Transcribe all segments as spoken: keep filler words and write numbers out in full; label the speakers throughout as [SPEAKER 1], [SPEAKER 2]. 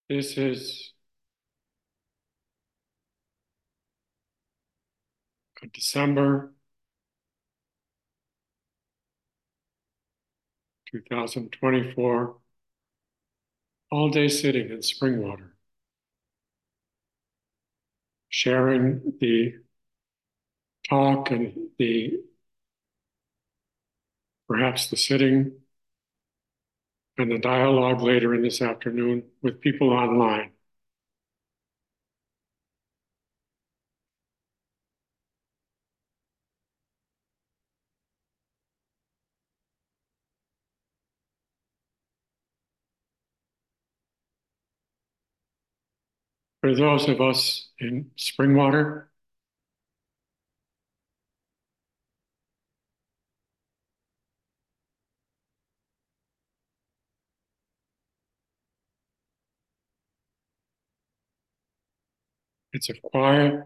[SPEAKER 1] This is December two thousand twenty-four, all day sitting in Springwater, sharing the talk and the perhaps the sitting and the dialogue later in this afternoon with people online. For those of us in Springwater, it's a quiet,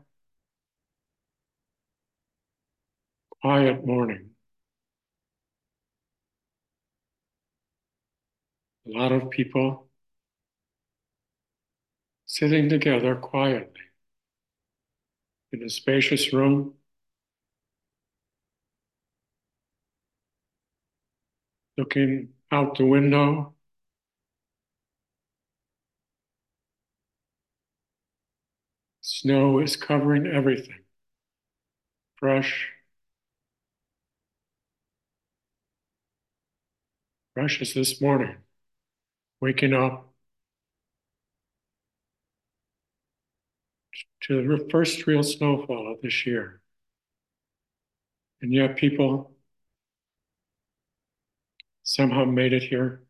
[SPEAKER 1] quiet morning. A lot of people sitting together quietly in a spacious room, looking out the window. Snow is covering everything, fresh, fresh as this morning, waking up to the first real snowfall of this year. And yet people somehow made it here.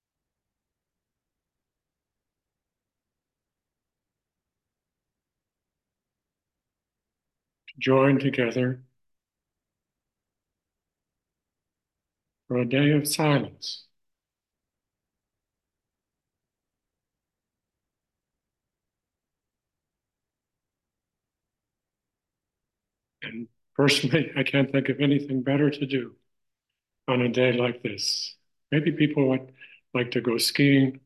[SPEAKER 1] To join together for a day of silence. And personally, I can't think of anything better to do on a day like this. Maybe people would like to go skiing,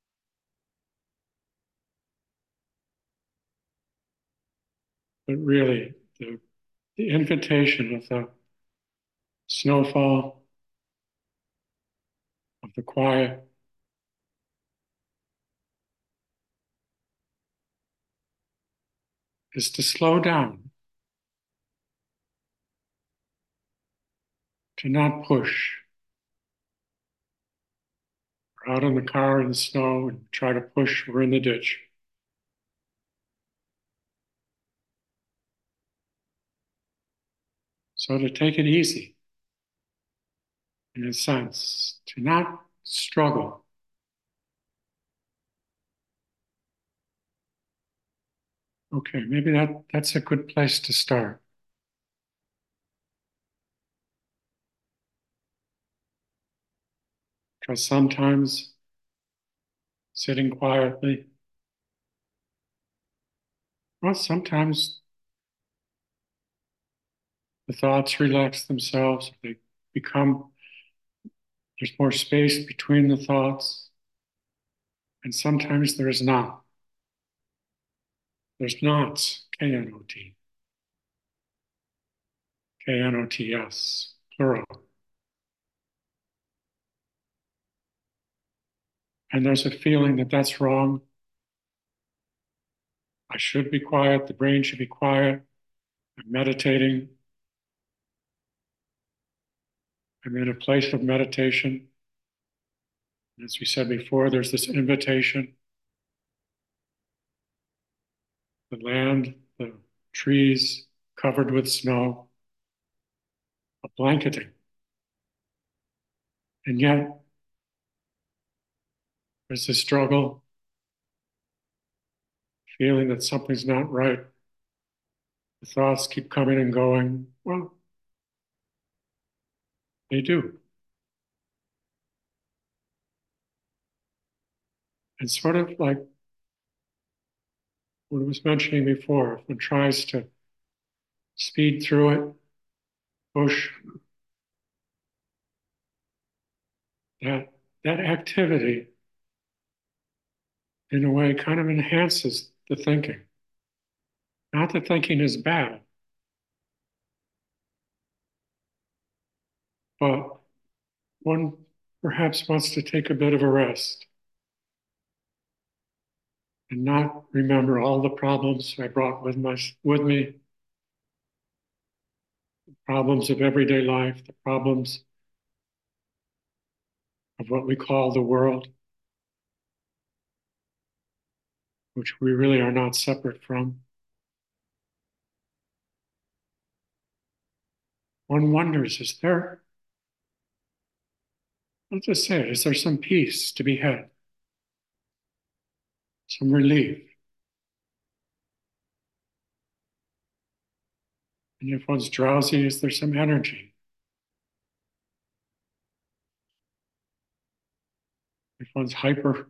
[SPEAKER 1] but really the, the invitation of the snowfall, of the quiet, is to slow down, to not push. We're out in the car in the snow and try to push, we're in the ditch. So to take it easy, in a sense, to not struggle. Okay, maybe that, that's a good place to start. Because sometimes sitting quietly, well, sometimes the thoughts relax themselves, they become, there's more space between the thoughts, and sometimes there is not. There's knots, K N O T, K N O T S, plural. And there's a feeling that that's wrong. I should be quiet, the brain should be quiet. I'm meditating. I'm in a place of meditation. As we said before, there's this invitation. The land, the trees covered with snow, a blanketing. And yet, there's this struggle, feeling that something's not right. The thoughts keep coming and going. Well, they do. And sort of like what I was mentioning before, if one tries to speed through it, push, that, that activity in a way, kind of enhances the thinking. Not that thinking is bad, but one perhaps wants to take a bit of a rest and not remember all the problems I brought with my with me, problems of everyday life, the problems of what we call the world, which we really are not separate from. One wonders, is there, let's just say it, is there some peace to be had, some relief? And if one's drowsy, is there some energy? If one's hyper,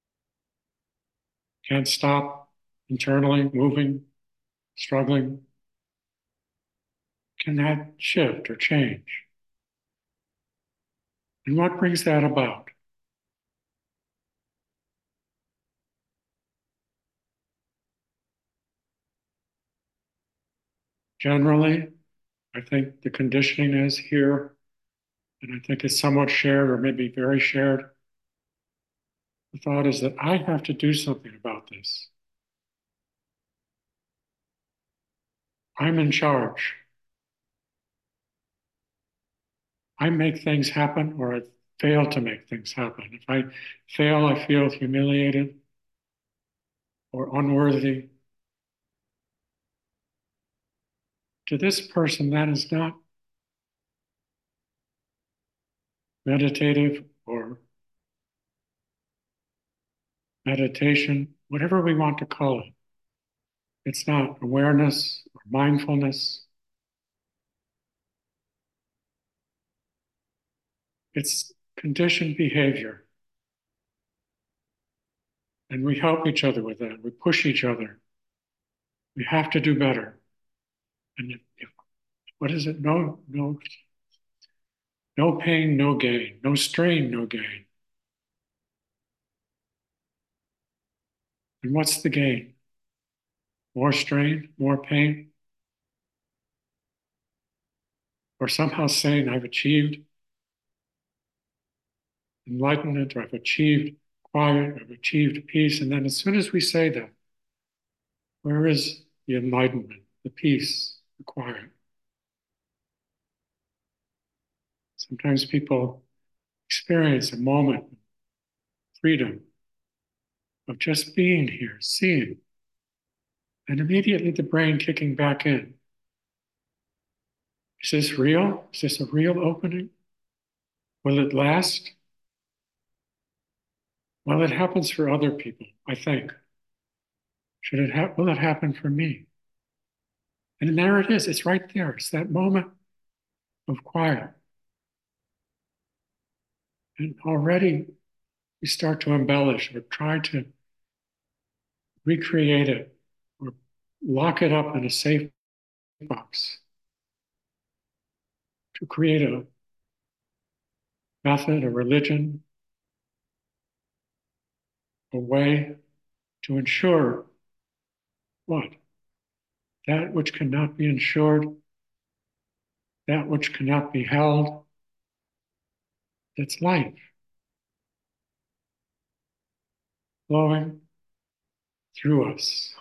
[SPEAKER 1] can't stop internally, moving, struggling, can that shift or change? And what brings that about? Generally, I think the conditioning is here, and I think it's somewhat shared or maybe very shared. The thought is that I have to do something about this. I'm in charge. I make things happen or I fail to make things happen. If I fail, I feel humiliated or unworthy. To this person, that is not meditative or meditation, whatever we want to call it. It's not awareness or mindfulness. It's conditioned behavior. And we help each other with that. We push each other. We have to do better. And if, if, what is it? No, no, no pain, no gain. No strain, no gain. And what's the gain? More strain, more pain? Or somehow saying, I've achieved enlightenment, or I've achieved quiet, I've achieved peace. And then as soon as we say that, where is the enlightenment, the peace, the quiet? Sometimes people experience a moment of freedom, of just being here, seeing, and immediately the brain kicking back in. Is this real? Is this a real opening? Will it last? Well, it happens for other people, I think. Should it ha- will it happen for me? And there it is. It's right there. It's that moment of quiet. And already we start to embellish or try to recreate it or lock it up in a safe box to create a method, a religion, a way to ensure what? That which cannot be ensured, that which cannot be held, that's life flowing through us.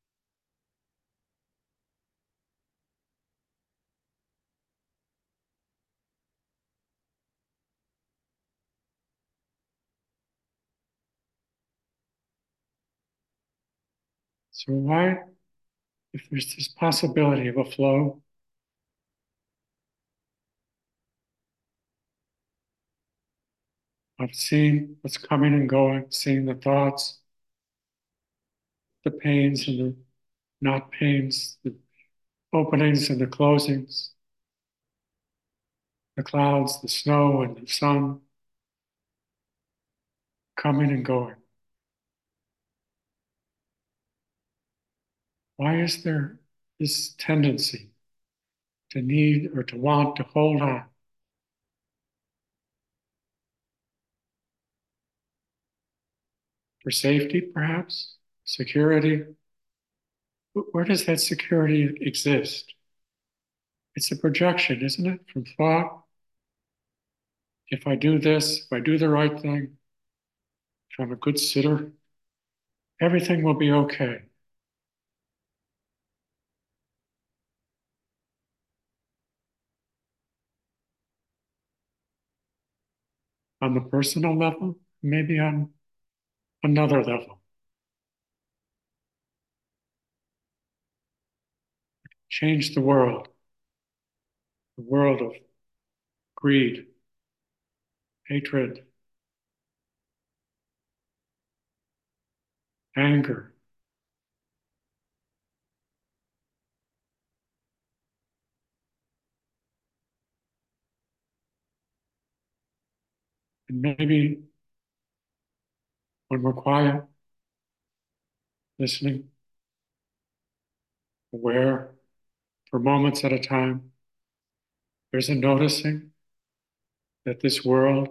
[SPEAKER 1] So why, if there's this possibility of a flow, of seeing what's coming and going, seeing the thoughts, the pains and the not pains, the openings and the closings, the clouds, the snow and the sun coming and going. Why is there this tendency to need or to want to hold on? For safety, perhaps? Security? Where does that security exist? It's a projection, isn't it? From thought. If I do this, if I do the right thing, if I'm a good sitter, everything will be okay. On the personal level, maybe on another level. Change the world, the world of greed, hatred, anger. And maybe when we're quiet, listening, aware for moments at a time, there's a noticing that this world,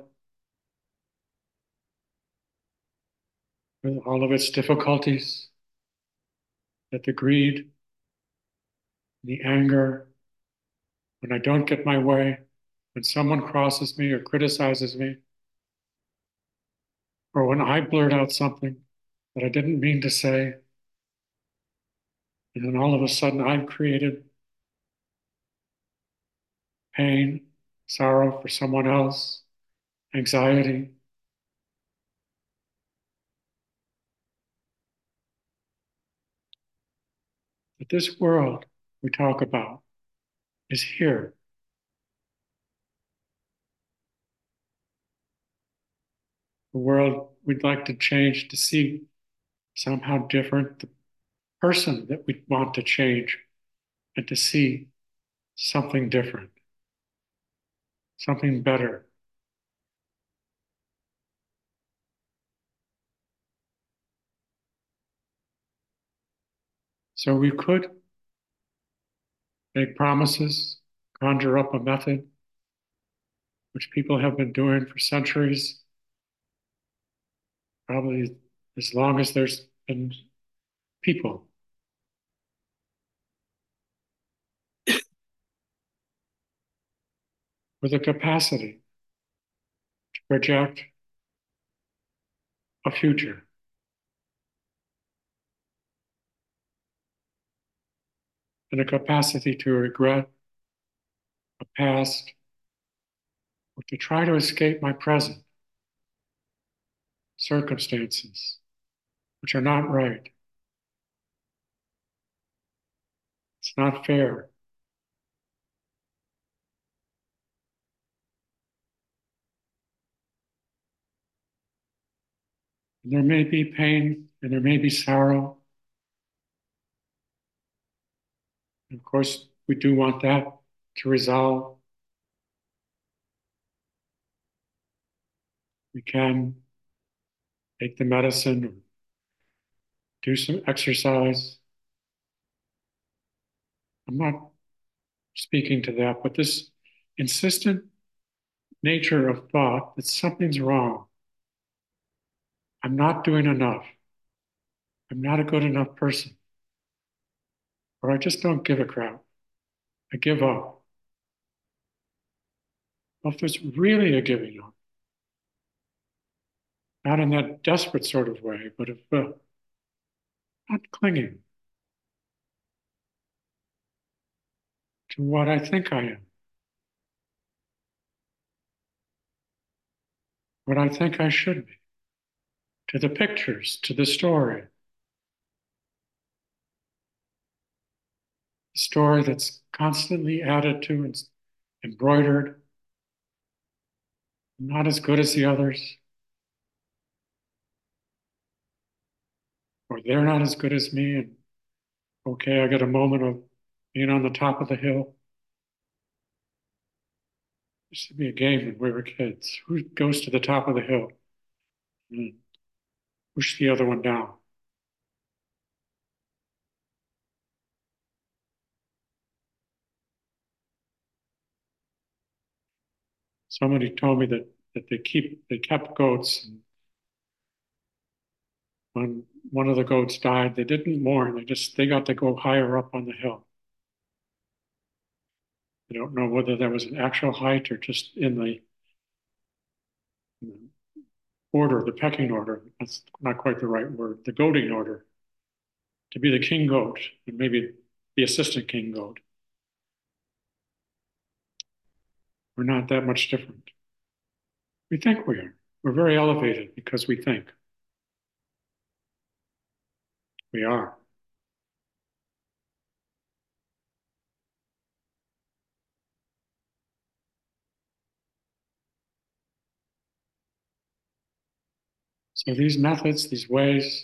[SPEAKER 1] with all of its difficulties, that the greed, the anger, when I don't get my way, when someone crosses me or criticizes me, or when I blurt out something that I didn't mean to say, and then all of a sudden I've created pain, sorrow for someone else, anxiety, that this world we talk about is here. The world we'd like to change to see somehow different, the person that we want to change and to see something different, something better. So we could make promises, conjure up a method, which people have been doing for centuries, probably as long as there's been people, with a capacity to project a future and a capacity to regret a past or to try to escape my present circumstances, which are not right. It's not fair. And there may be pain and there may be sorrow. And of course, we do want that to resolve. We can take the medicine or do some exercise. I'm not speaking to that, but this insistent nature of thought that something's wrong. I'm not doing enough. I'm not a good enough person. Or I just don't give a crap. I give up. Well, if there's really a giving up, not in that desperate sort of way, but if uh, not clinging to what I think I am, what I think I should be, to the pictures, to the story, the story that's constantly added to and embroidered, not as good as the others, or they're not as good as me, and okay, I got a moment of being on the top of the hill. Used to be a game when we were kids. Who goes to the top of the hill and push the other one down? Somebody told me that that they keep they kept goats, and when one of the goats died, they didn't mourn. They just, they got to go higher up on the hill. I don't know whether that was an actual height or just in the order, the pecking order. That's not quite the right word, the goading order, to be the king goat and maybe the assistant king goat. We're not that much different. We think we are. We're very elevated because we think we are. So these methods, these ways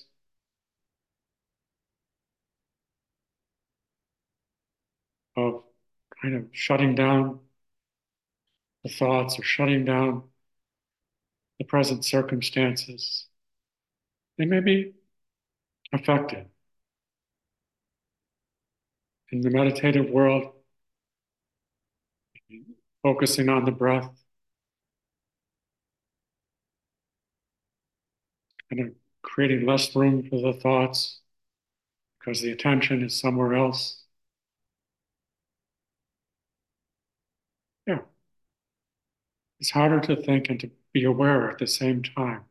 [SPEAKER 1] of kind of shutting down the thoughts or shutting down the present circumstances, they may be effective. In the meditative world, focusing on the breath, kind of creating less room for the thoughts because the attention is somewhere else. Yeah, it's harder to think and to be aware at the same time.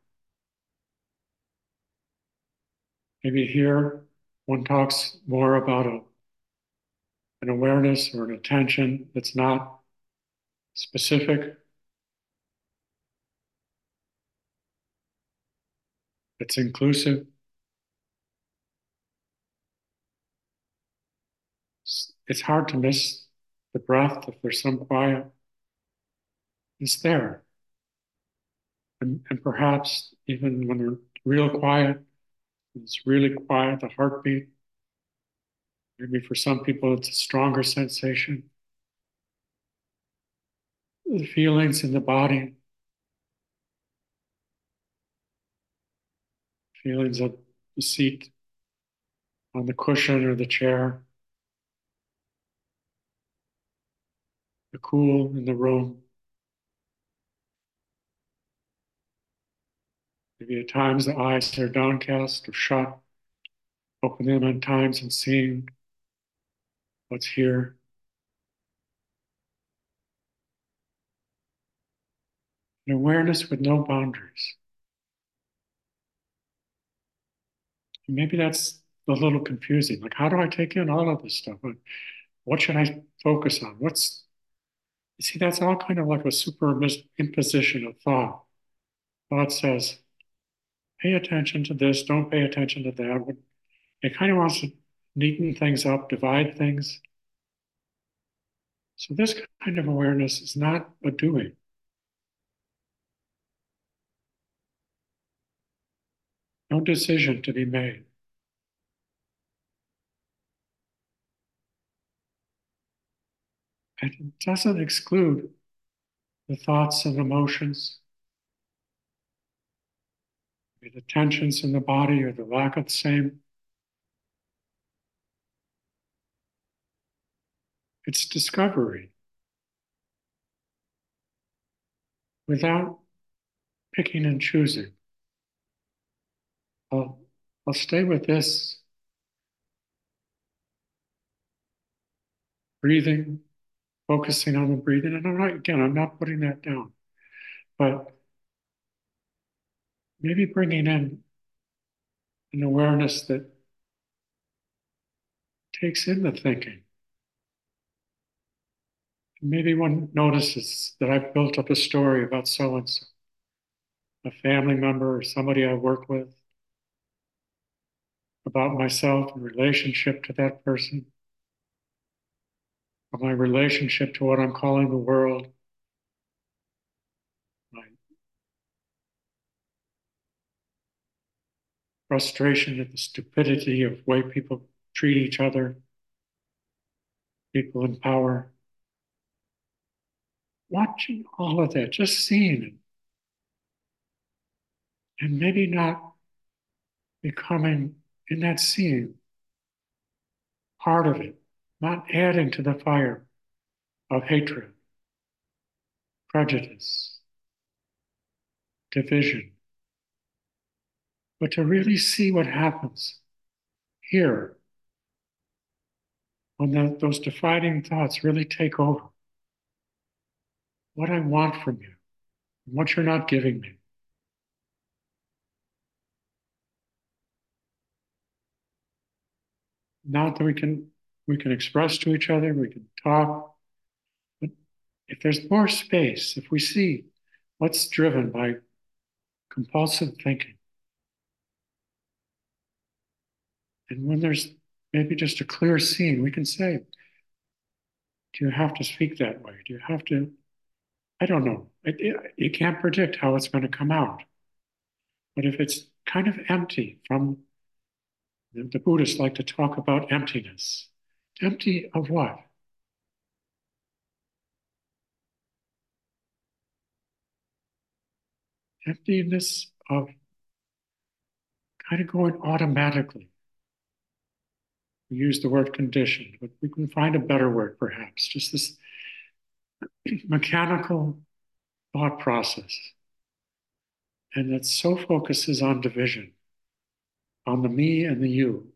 [SPEAKER 1] Maybe here one talks more about a, an awareness or an attention that's not specific, it's inclusive. It's hard to miss the breath if there's some quiet. It's there. And, and perhaps even when they're real quiet, it's really quiet, the heartbeat. Maybe for some people, it's a stronger sensation. The feelings in the body, feelings of the seat on the cushion or the chair, the cool in the room. Maybe at times the eyes are downcast or shut, open them at times and seeing what's here. An awareness with no boundaries. And maybe that's a little confusing. Like, how do I take in all of this stuff? What should I focus on? What's, you see, that's all kind of like a superimposition of thought. Thought says, pay attention to this, don't pay attention to that. It kind of wants to neaten things up, divide things. So this kind of awareness is not a doing. No decision to be made. And it doesn't exclude the thoughts and emotions, the tensions in the body or the lack of the same. It's discovery without picking and choosing. I'll, I'll stay with this breathing, focusing on the breathing. And I'm not, again, I'm not putting that down, but maybe bringing in an awareness that takes in the thinking. Maybe one notices that I've built up a story about so and so, a family member or somebody I work with, about myself in relationship to that person, of my relationship to what I'm calling the world, my frustration at the stupidity of the way people treat each other, people in power. Watching all of that, just seeing it, and maybe not becoming in that seeing part of it, not adding to the fire of hatred, prejudice, division, but to really see what happens here when the, those defining thoughts really take over. What I want from you, and what you're not giving me. Not that we can we can express to each other, we can talk, but if there's more space, if we see what's driven by compulsive thinking, and when there's maybe just a clear scene, we can say, do you have to speak that way? Do you have to? I don't know. It, it, you can't predict how it's going to come out. But if it's kind of empty from the, the Buddhists like to talk about emptiness. Empty of what? Emptiness of kind of going automatically. We use the word conditioned, but we can find a better word perhaps. Just this mechanical thought process. And that so focuses on division, on the me and the you.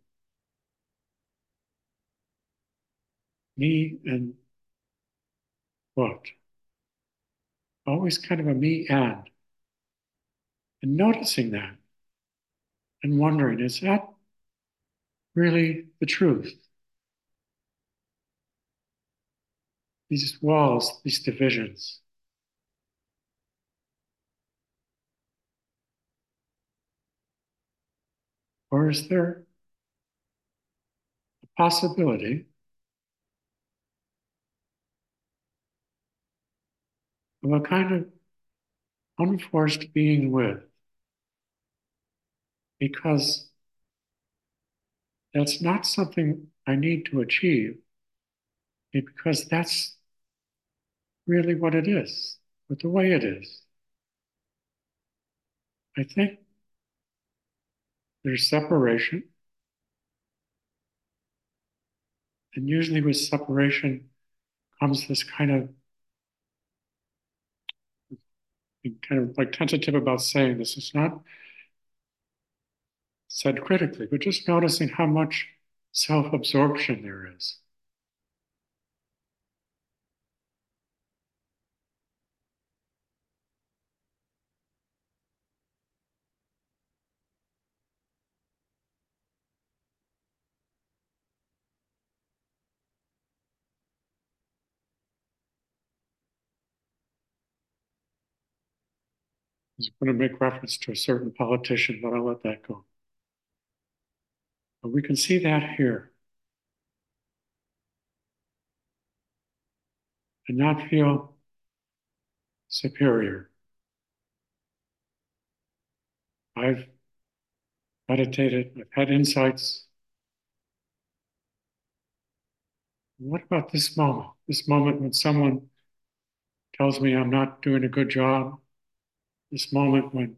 [SPEAKER 1] Me and what? Always kind of a me and. And noticing that and wondering, is that really the truth? These walls, these divisions. Or is there a possibility of a kind of unforced being with? Because that's not something I need to achieve, because that's really what it is, but the way it is. I think there's separation, and usually with separation comes this kind of kind of like tentative about saying this. It's not said critically, but just noticing how much self-absorption there is. I was going to make reference to a certain politician, but I'll let that go. But we can see that here and not feel superior. I've meditated, I've had insights. What about this moment? This moment when someone tells me I'm not doing a good job. This moment when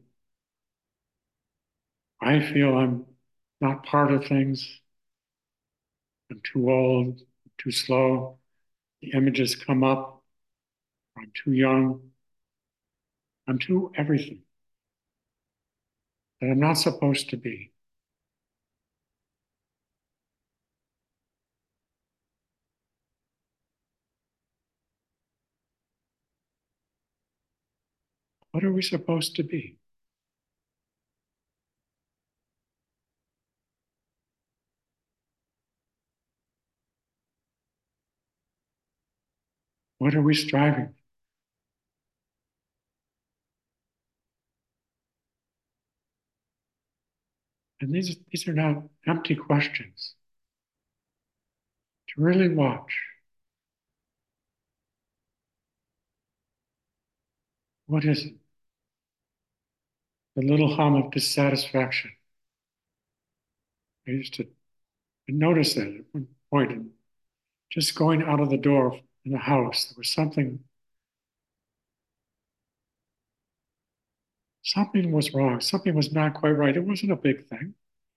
[SPEAKER 1] I feel I'm not part of things. I'm too old, too slow. The images come up. I'm too young. I'm too everything that I'm not supposed to be. What are we supposed to be? What are we striving for? And these, these are not empty questions. To really watch, what is it? The little hum of dissatisfaction. I used to notice that at one point, and just going out of the door in the house, there was something, something was wrong. Something was not quite right. It wasn't a big thing.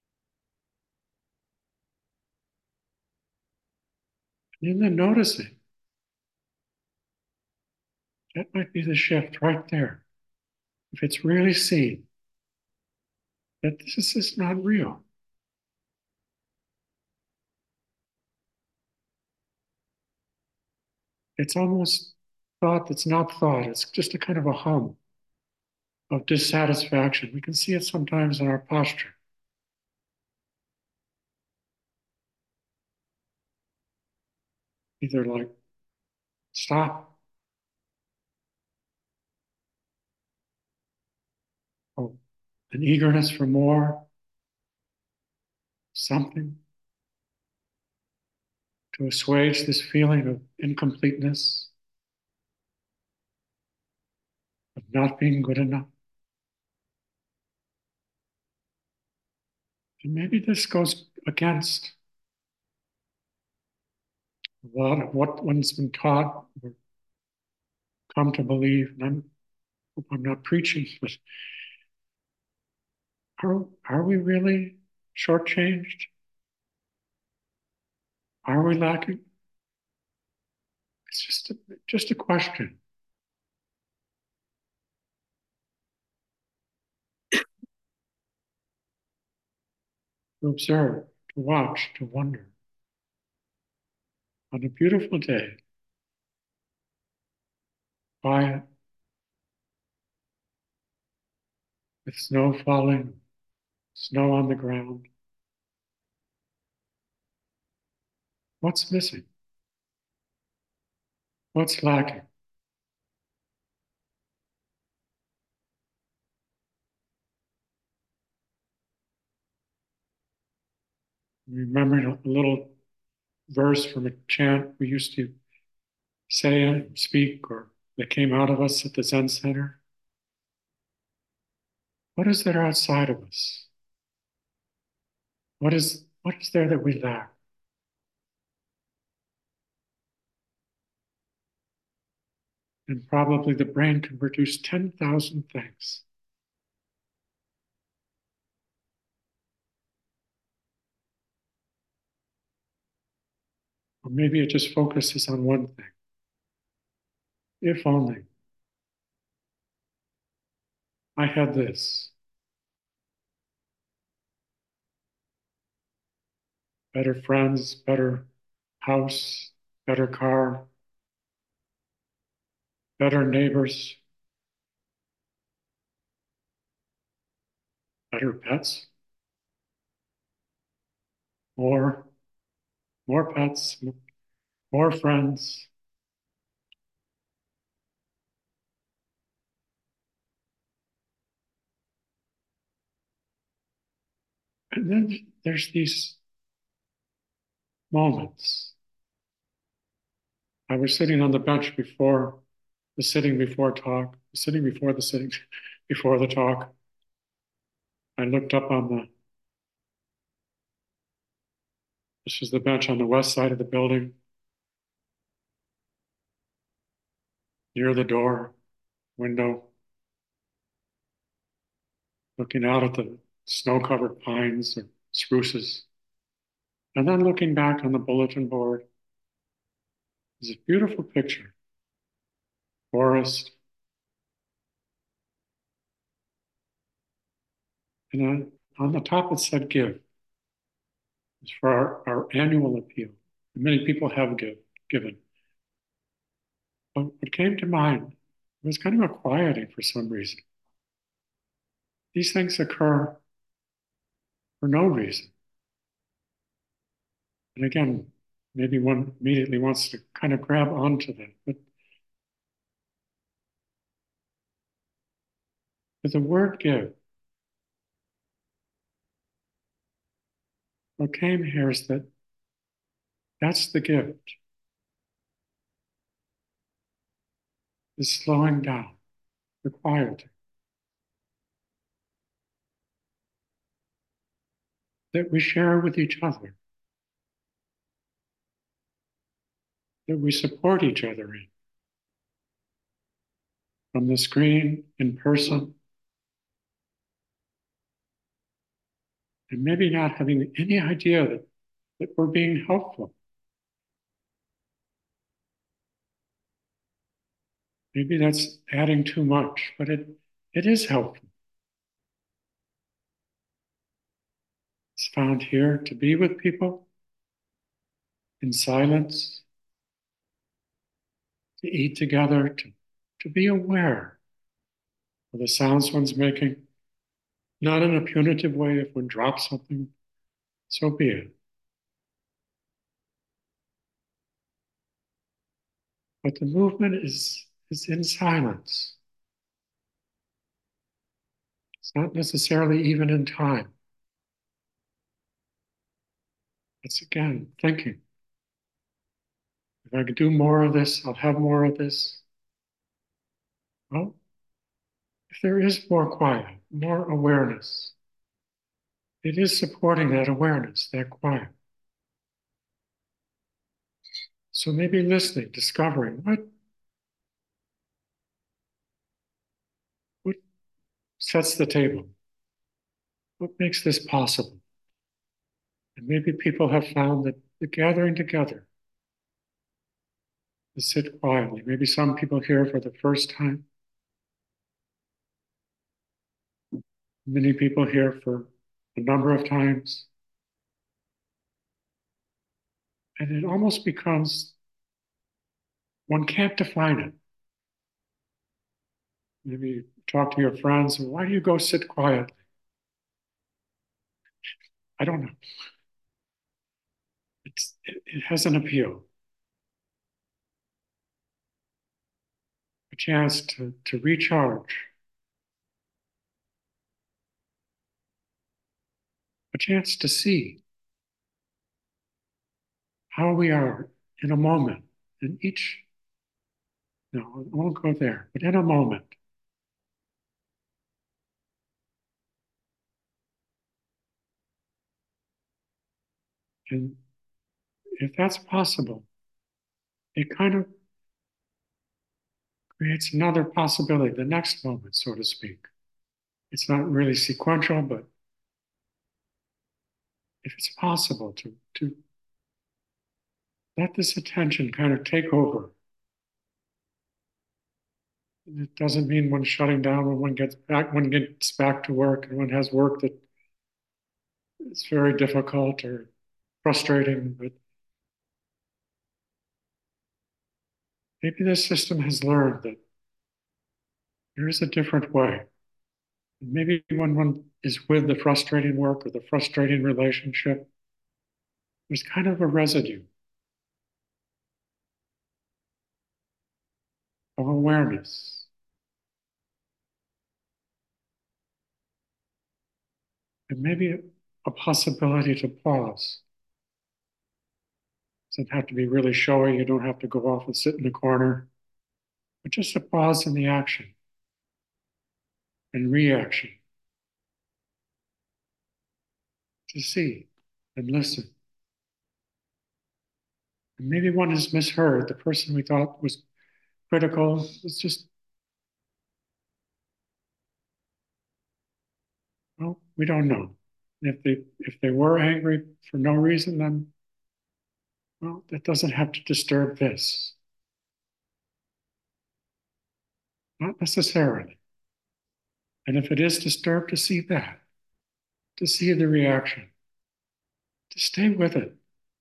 [SPEAKER 1] And then noticing, that might be the shift right there. If it's really seen, that this is just not real. It's almost thought that's not thought. It's just a kind of a hum of dissatisfaction. We can see it sometimes in our posture, either like, stop, or an eagerness for more, something to assuage this feeling of incompleteness, of not being good enough. And maybe this goes against a lot of what one's been taught or come to believe. And I'm, hope I'm not preaching, but are, are we really shortchanged? Are we lacking? It's just a, just a question. To observe, to watch, to wonder. On a beautiful day, quiet, with snow falling, snow on the ground, what's missing? What's lacking? Remembering a little verse from a chant we used to say and speak, or that came out of us at the Zen Center. What is there outside of us? What is, what is there that we lack? And probably the brain can produce ten thousand things. Or maybe it just focuses on one thing. If only I had this, better friends, better house, better car, better neighbors, better pets, more, more pets, more friends. And then there's these moments. I was sitting on the bench before the sitting before talk, the sitting before the sitting before the talk. I looked up on the, this was the bench on the west side of the building, near the door, window, looking out at the snow-covered pines or spruces. And then looking back on the bulletin board, there's a beautiful picture, forest, and then on the top it said give. It's for our, our annual appeal. Many people have give, given. But what came to mind was kind of a quieting for some reason. These things occur for no reason. And again, maybe one immediately wants to kind of grab onto that. But, but the word give, what came here is that that's the gift, is slowing down, the quieting, that we share with each other, that we support each other in, from the screen, in person, and maybe not having any idea that, that we're being helpful. Maybe that's adding too much, but it, it is helpful. found here to be with people in silence, to eat together, to, to be aware of the sounds one's making, not in a punitive way. If one drops something, so be it. But the movement is, is in silence. It's not necessarily even in time. It's again thinking. If I could do more of this, I'll have more of this. Well, if there is more quiet, more awareness, it is supporting that awareness, that quiet. So maybe listening, discovering what, what sets the table, what makes this possible. And maybe people have found that the gathering together, to sit quietly, maybe some people here for the first time, many people here for a number of times, and it almost becomes, one can't define it. Maybe you talk to your friends, why do you go sit quietly? I don't know. It's, it, it has an appeal, a chance to, to recharge, a chance to see how we are in a moment, in each, no, I won't go there, but in a moment. And if that's possible, it kind of creates another possibility, the next moment, so to speak. It's not really sequential, but if it's possible to, to let this attention kind of take over. It doesn't mean one shutting down when one gets back, one gets back to work and one has work that is very difficult or frustrating, but maybe this system has learned that there is a different way. Maybe when one is with the frustrating work or the frustrating relationship, there's kind of a residue of awareness. And maybe a possibility to pause. It doesn't have to be really showy. You don't have to go off and sit in the corner, but just a pause in the action and reaction to see and listen. And maybe one has misheard. The person we thought was critical was just, well, we don't know. If they if they were angry for no reason, then well, that doesn't have to disturb this. Not necessarily. And if it is disturbed, to see that, to see the reaction, to stay with it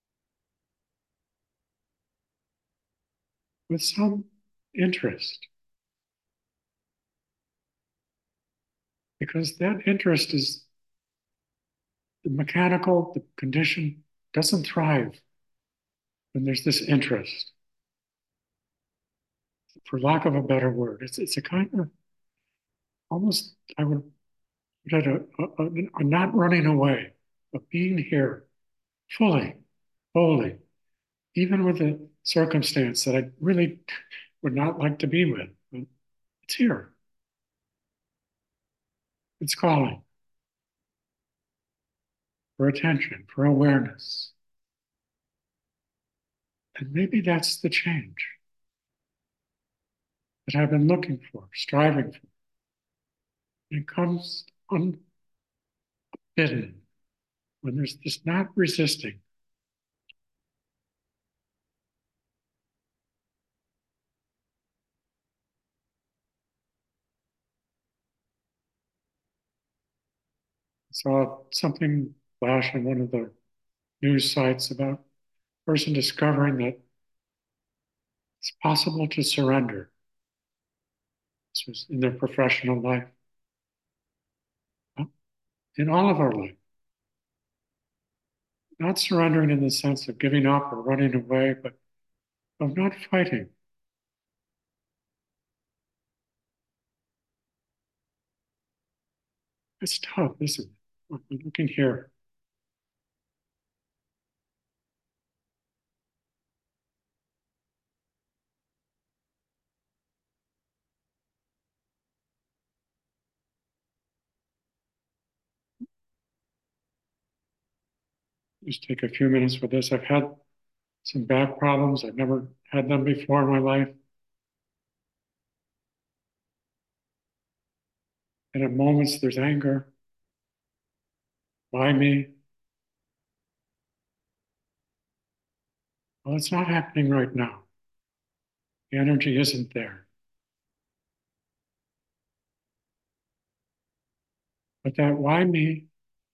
[SPEAKER 1] with some interest. Because that interest is the mechanical, the condition doesn't thrive when there's this interest. For lack of a better word, it's it's a kind of almost, I would put it a, a, a not running away, but being here fully, wholly, even with the circumstance that I really would not like to be with. But it's here. It's calling for attention, for awareness. And maybe that's the change that I've been looking for, striving for. It comes unbidden when there's just not resisting. I saw something flash on one of the news sites about a person discovering that it's possible to surrender. This was in their professional life, in all of our life. Not surrendering in the sense of giving up or running away, but of not fighting. It's tough, isn't it? I'm looking here. Just take a few minutes with this. I've had some back problems. I've never had them before in my life. And at moments there's anger. Why me? Well, it's not happening right now. The energy isn't there. But that why me?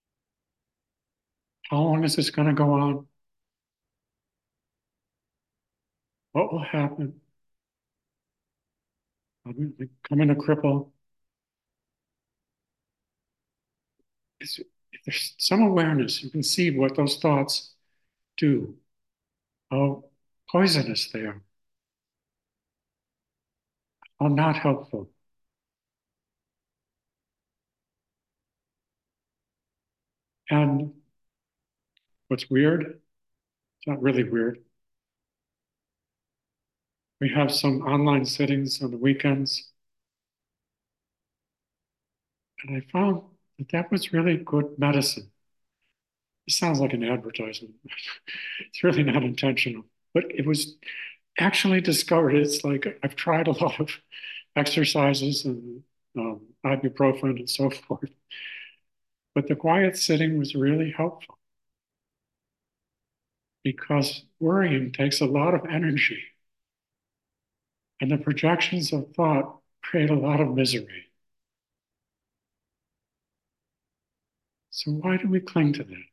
[SPEAKER 1] How long is this going to go on? What will happen? I'm becoming a cripple. It's, if there's some awareness, you can see what those thoughts do, how poisonous they are, how not helpful. And what's weird, it's not really weird. We have some online sittings on the weekends, and I found that that was really good medicine. It sounds like an advertisement. It's really not intentional, but it was actually discovered. It's like I've tried a lot of exercises and um, ibuprofen and so forth, but the quiet sitting was really helpful because worrying takes a lot of energy, and the projections of thought create a lot of misery. So why do we cling to that?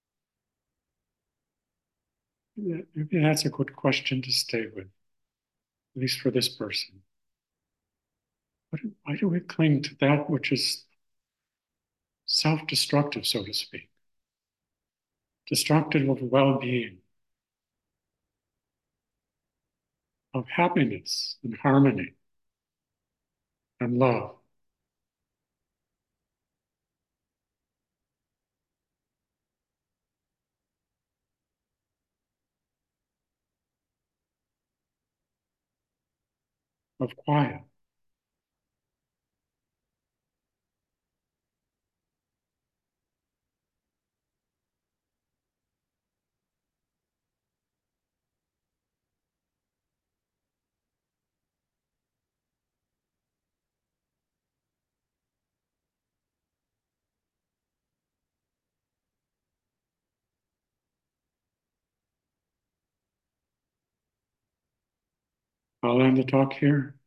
[SPEAKER 1] Maybe that's a good question to stay with, at least for this person. Why do we cling to that which is self-destructive, so to speak, destructive of well-being, of happiness and harmony and love, of quiet? I'll end the talk here.